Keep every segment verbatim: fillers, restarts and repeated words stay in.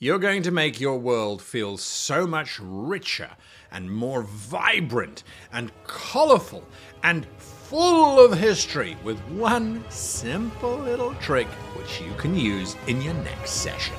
You're going to make your world feel so much richer and more vibrant and colorful and full of history with one simple little trick which you can use in your next session.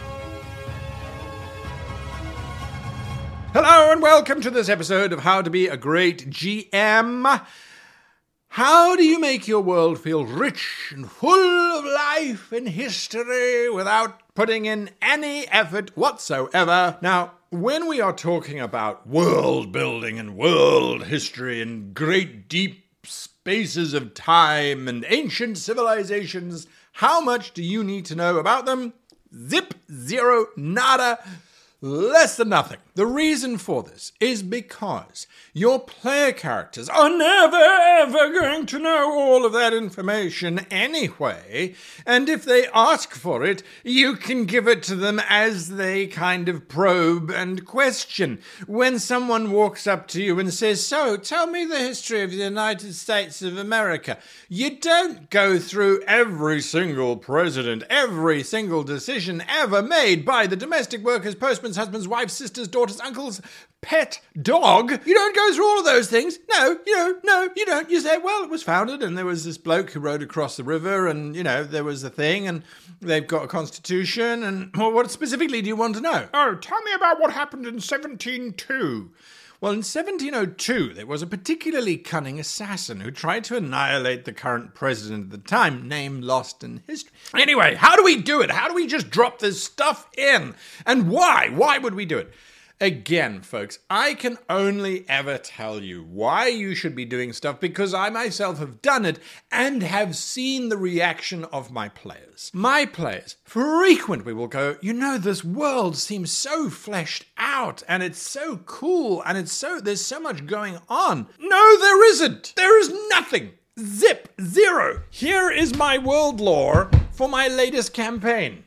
Hello and welcome to this episode of How to Be a Great G M. How do you make your world feel rich and full of life and history without putting in any effort whatsoever? Now, when we are talking about world building and world history and great deep spaces of time and ancient civilizations, how much do you need to know about them? Zip, zero, nada. Less than nothing. The reason for this is because your player characters are never ever going to know all of that information anyway, and if they ask for it, you can give it to them as they kind of probe and question. When someone walks up to you and says, "So, tell me the history of the United States of America," you don't go through every single president, every single decision ever made by the domestic workers, postmen, husbands, wives, sisters, daughters, uncles, pet dog. You don't go through all of those things. No, you know, no, you don't. You say, well, it was founded and there was this bloke who rode across the river and, you know, there was a thing and they've got a constitution and, well, what specifically do you want to know? Oh, tell me about what happened in seventeen oh two. Well, in seventeen oh two, there was a particularly cunning assassin who tried to annihilate the current president at the time, name lost in history. Anyway, how do we do it? How do we just drop this stuff in? And why? Why would we do it? Again, folks, I can only ever tell you why you should be doing stuff because I myself have done it and have seen the reaction of my players. My players frequently will go, you know, this world seems so fleshed out and it's so cool and it's so, there's so much going on. No, there isn't. There is nothing. Zip. Zero. Here is my world lore for my latest campaign.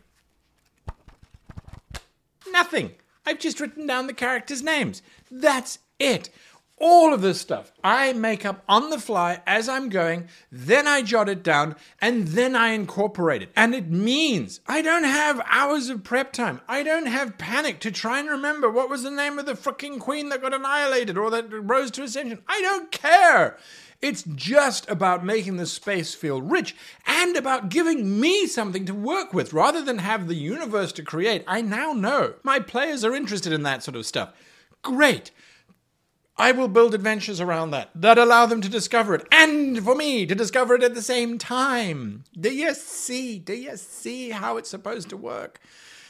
Nothing. I've just written down the characters' names. That's it. All of this stuff I make up on the fly as I'm going, then I jot it down, and then I incorporate it. And it means I don't have hours of prep time. I don't have panic to try and remember what was the name of the frickin' queen that got annihilated or that rose to ascension. I don't care. It's just about making the space feel rich and about giving me something to work with rather than have the universe to create. I now know my players are interested in that sort of stuff. Great. I will build adventures around that that allow them to discover it and for me to discover it at the same time. Do you see? Do you see how it's supposed to work?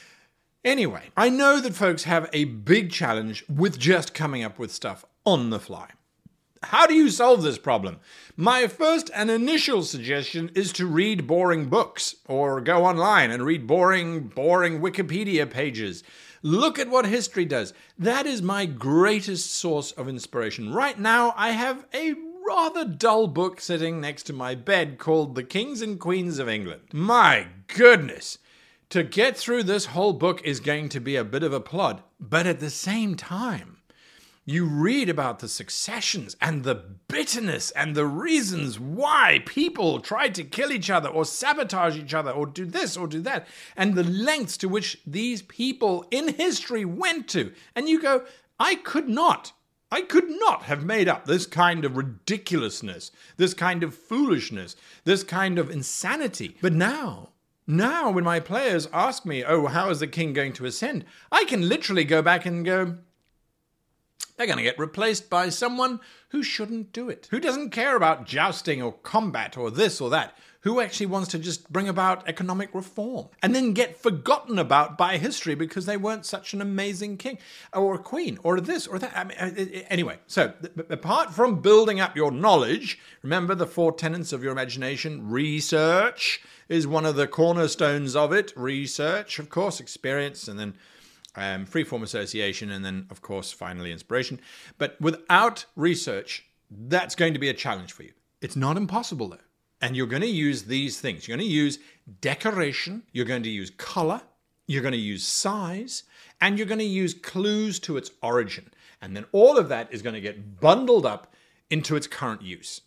Anyway, I know that folks have a big challenge with just coming up with stuff on the fly. How do you solve this problem? My first and initial suggestion is to read boring books or go online and read boring, boring Wikipedia pages. Look at what history does. That is my greatest source of inspiration. Right now, I have a rather dull book sitting next to my bed called The Kings and Queens of England. My goodness! To get through this whole book is going to be a bit of a plod, but at the same time, you read about the successions and the bitterness and the reasons why people tried to kill each other or sabotage each other or do this or do that, and the lengths to which these people in history went to. And you go, I could not, I could not have made up this kind of ridiculousness, this kind of foolishness, this kind of insanity. But now, now when my players ask me, oh, how is the king going to ascend? I can literally go back and go, they're going to get replaced by someone who shouldn't do it, who doesn't care about jousting or combat or this or that, who actually wants to just bring about economic reform and then get forgotten about by history because they weren't such an amazing king or queen or this or that. I mean, anyway, so apart from building up your knowledge, remember the four tenets of your imagination. Research is one of the cornerstones of it. Research, of course, experience, and then Um, free-form association, and then, of course, finally inspiration. But without research, that's going to be a challenge for you. It's not impossible, though. And you're going to use these things. You're going to use decoration. You're going to use color. You're going to use size. And you're going to use clues to its origin. And then all of that is going to get bundled up into its current use.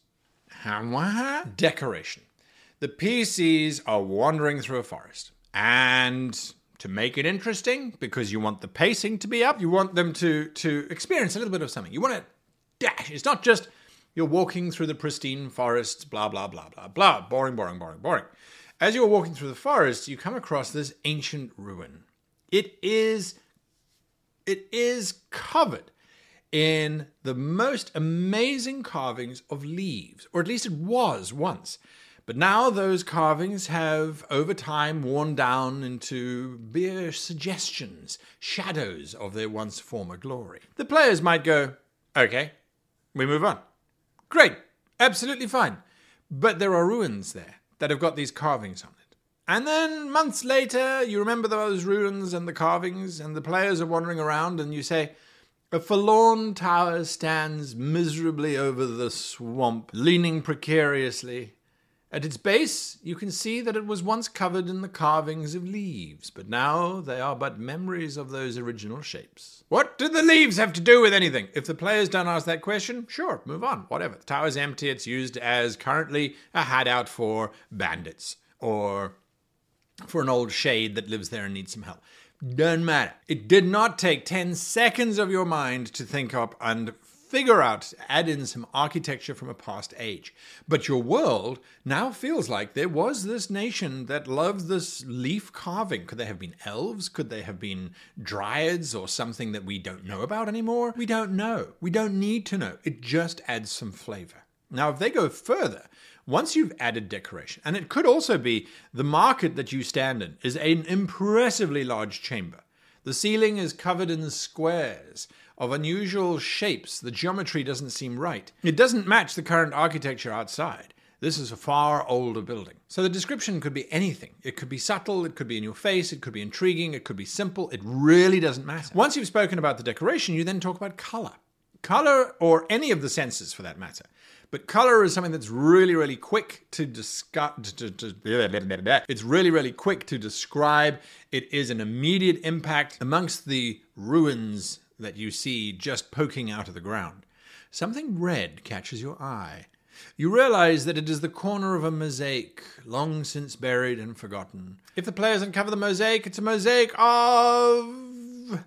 Decoration. The P Cs are wandering through a forest. And to make it interesting, because you want the pacing to be up. You want them to, to experience a little bit of something. You want to dash. It's not just you're walking through the pristine forests, blah, blah, blah, blah, blah. Boring, boring, boring, boring. As you're walking through the forest, you come across this ancient ruin. It is, it is covered in the most amazing carvings of leaves, or at least it was once. But now those carvings have, over time, worn down into mere suggestions, shadows of their once former glory. The players might go, okay, we move on. Great, absolutely fine. But there are ruins there that have got these carvings on it. And then months later, you remember those ruins and the carvings, and the players are wandering around, and you say, a forlorn tower stands miserably over the swamp, leaning precariously. At its base, you can see that it was once covered in the carvings of leaves, but now they are but memories of those original shapes. What do the leaves have to do with anything? If the players don't ask that question, sure, move on, whatever. The tower's empty, it's used as currently a hideout for bandits, or for an old shade that lives there and needs some help. Doesn't matter. It did not take ten seconds of your mind to think up and figure out, add in some architecture from a past age. But your world now feels like there was this nation that loved this leaf carving. Could they have been elves? Could they have been dryads or something that we don't know about anymore? We don't know. We don't need to know. It just adds some flavor. Now, if they go further, once you've added decoration, and it could also be the market that you stand in is an impressively large chamber. The ceiling is covered in squares of unusual shapes. The geometry doesn't seem right. It doesn't match the current architecture outside. This is a far older building. So the description could be anything. It could be subtle, it could be in your face, it could be intriguing, it could be simple. It really doesn't matter. Once you've spoken about the decoration, you then talk about color. Color, or any of the senses for that matter. But color is something that's really, really quick to discuss. It's really, really quick to describe. It is an immediate impact amongst the ruins that you see just poking out of the ground. Something red catches your eye. You realize that it is the corner of a mosaic, long since buried and forgotten. If the players uncover the mosaic, it's a mosaic of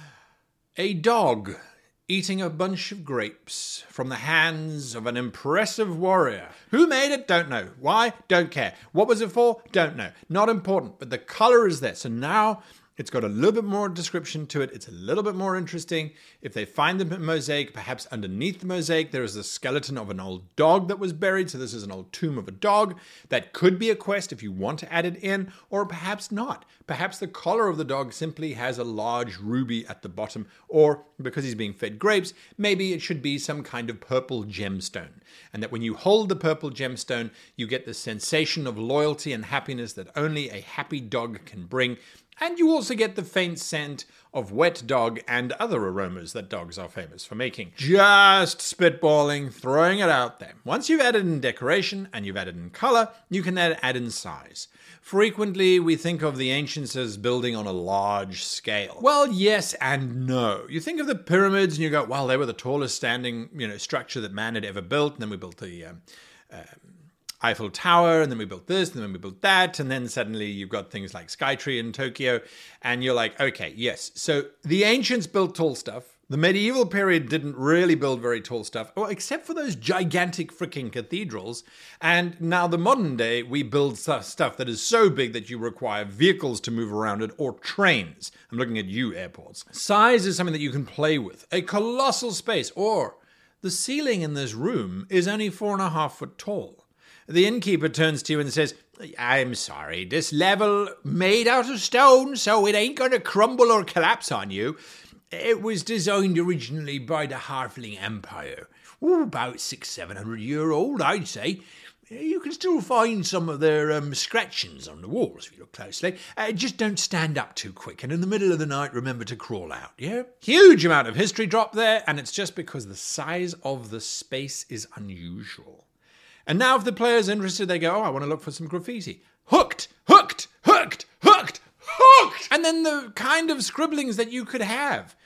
a dog eating a bunch of grapes from the hands of an impressive warrior. Who made it? Don't know. Why? Don't care. What was it for? Don't know. Not important, but the color is there. So now it's got a little bit more description to it. It's a little bit more interesting. If they find the mosaic, perhaps underneath the mosaic, there is the skeleton of an old dog that was buried. So this is an old tomb of a dog. That could be a quest if you want to add it in, or perhaps not. Perhaps the collar of the dog simply has a large ruby at the bottom, or because he's being fed grapes, maybe it should be some kind of purple gemstone. And that when you hold the purple gemstone, you get the sensation of loyalty and happiness that only a happy dog can bring. And you also get the faint scent of wet dog and other aromas that dogs are famous for making. Just spitballing, throwing it out there. Once you've added in decoration and you've added in color, you can then add in size. Frequently, we think of the ancients as building on a large scale. Well, yes and no. You think of the pyramids and you go, well, they were the tallest standing, you know, structure that man had ever built. And then we built the um, uh, Eiffel Tower, and then we built this, and then we built that, and then suddenly you've got things like Skytree in Tokyo, and you're like, okay, yes. So the ancients built tall stuff. The medieval period didn't really build very tall stuff, well, except for those gigantic freaking cathedrals. And now the modern day, we build stuff that is so big that you require vehicles to move around it, or trains. I'm looking at you, airports. Size is something that you can play with. A colossal space, or the ceiling in this room is only four and a half foot tall. The innkeeper turns to you and says, I'm sorry, this level made out of stone, so it ain't going to crumble or collapse on you. It was designed originally by the Halfling Empire. Ooh, about six, seven hundred year old, I'd say. You can still find some of their um, scratchings on the walls if you look closely. Uh, just don't stand up too quick, and in the middle of the night, remember to crawl out, yeah? Huge amount of history drop there, and it's just because the size of the space is unusual. And now if the player's interested, they go, oh, I want to look for some graffiti. Hooked, hooked, hooked, hooked, hooked! And then the kind of scribblings that you could have.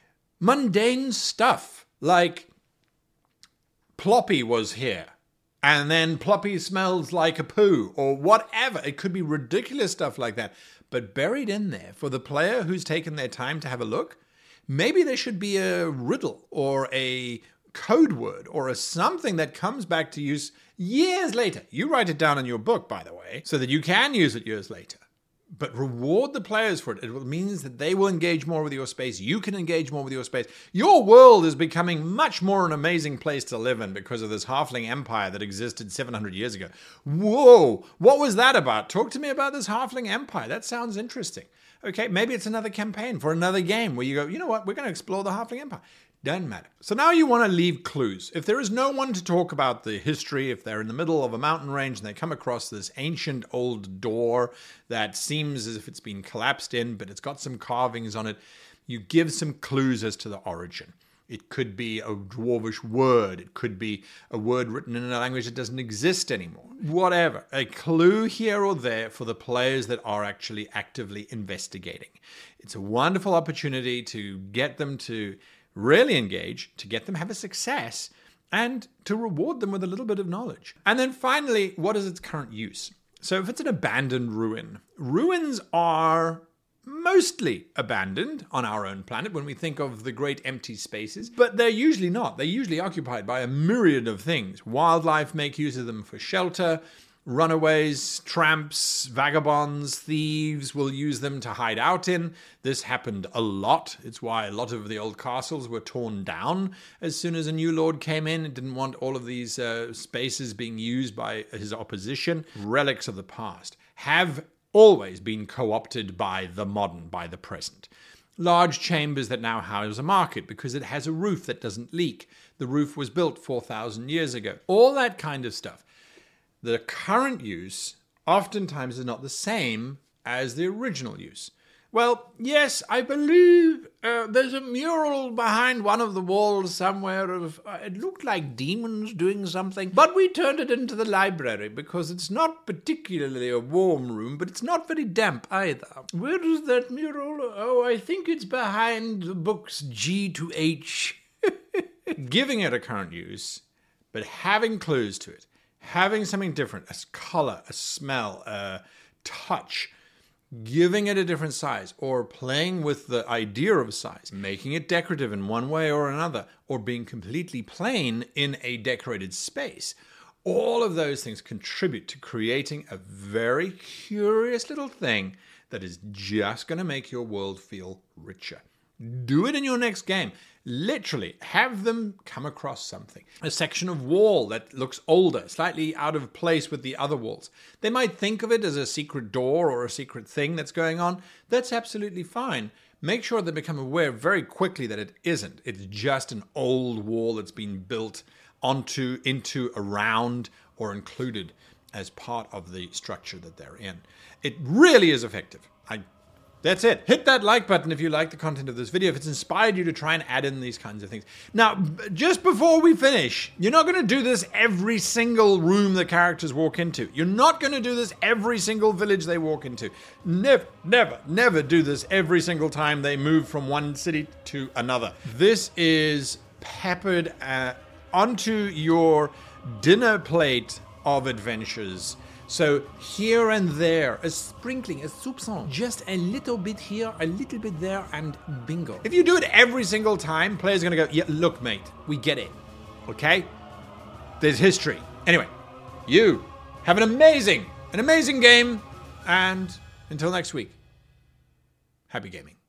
Mundane stuff, like Ploppy was here, and then Ploppy smells like a poo, or whatever. It could be ridiculous stuff like that. But buried in there, for the player who's taken their time to have a look, maybe there should be a riddle or a code word or a something that comes back to use years later. You write it down in your book, by the way, so that you can use it years later. But reward the players for it. It means that they will engage more with your space. You can engage more with your space. Your world is becoming much more an amazing place to live in because of this halfling empire that existed seven hundred years ago. Whoa, what was that about? Talk to me about this halfling empire. That sounds interesting. Okay, maybe it's another campaign for another game where you go, you know what, we're going to explore the halfling empire. Doesn't matter. So now you want to leave clues. If there is no one to talk about the history, if they're in the middle of a mountain range and they come across this ancient old door that seems as if it's been collapsed in, but it's got some carvings on it, you give some clues as to the origin. It could be a dwarvish word. It could be a word written in a language that doesn't exist anymore. Whatever. A clue here or there for the players that are actually actively investigating. It's a wonderful opportunity to get them to really engage, to get them have a success, and to reward them with a little bit of knowledge. And then finally, what is its current use? So if it's an abandoned ruin, ruins are mostly abandoned on our own planet when we think of the great empty spaces, but they're usually not. They're usually occupied by a myriad of things. Wildlife make use of them for shelter. Runaways, tramps, vagabonds, thieves will use them to hide out in. This happened a lot. It's why a lot of the old castles were torn down as soon as a new lord came in. It didn't want all of these uh, spaces being used by his opposition. Relics of the past have always been co-opted by the modern, by the present. Large chambers that now house a market because it has a roof that doesn't leak. The roof was built four thousand years ago. All that kind of stuff. The current use oftentimes is not the same as the original use. Well, yes, I believe uh, there's a mural behind one of the walls somewhere of, uh, it looked like demons doing something, but we turned it into the library because it's not particularly a warm room, but it's not very damp either. Where is that mural? Oh, I think it's behind the books G to H. Giving it a current use, but having clues to it. Having something different, a color, a smell, a touch, giving it a different size, or playing with the idea of size, making it decorative in one way or another, or being completely plain in a decorated space. All of those things contribute to creating a very curious little thing that is just going to make your world feel richer. Do it in your next game. Literally, have them come across something. A section of wall that looks older, slightly out of place with the other walls. They might think of it as a secret door or a secret thing that's going on. That's absolutely fine. Make sure they become aware very quickly that it isn't. It's just an old wall that's been built onto, into, around, or included as part of the structure that they're in. It really is effective. I That's it. Hit that like button if you like the content of this video, if it's inspired you to try and add in these kinds of things. Now, just before we finish, you're not going to do this every single room the characters walk into. You're not going to do this every single village they walk into. Never, never, never do this every single time they move from one city to another. This is peppered uh, onto your dinner plate of adventures. So here and there, a sprinkling, a soupçon, just a little bit here, a little bit there, and bingo. If you do it every single time, players are going to go, yeah, look, mate, we get it. Okay? There's history. Anyway, you have an amazing, an amazing game, and until next week, happy gaming.